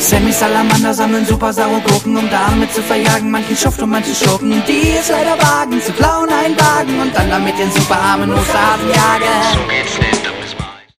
Sammy Salamander sammeln super saure Gurken, um damit zu verjagen manchen Schuft und manchen Schurken, die es leider wagen, zu klauen einen Wagen und dann damit den super armen Osterhasen jagen.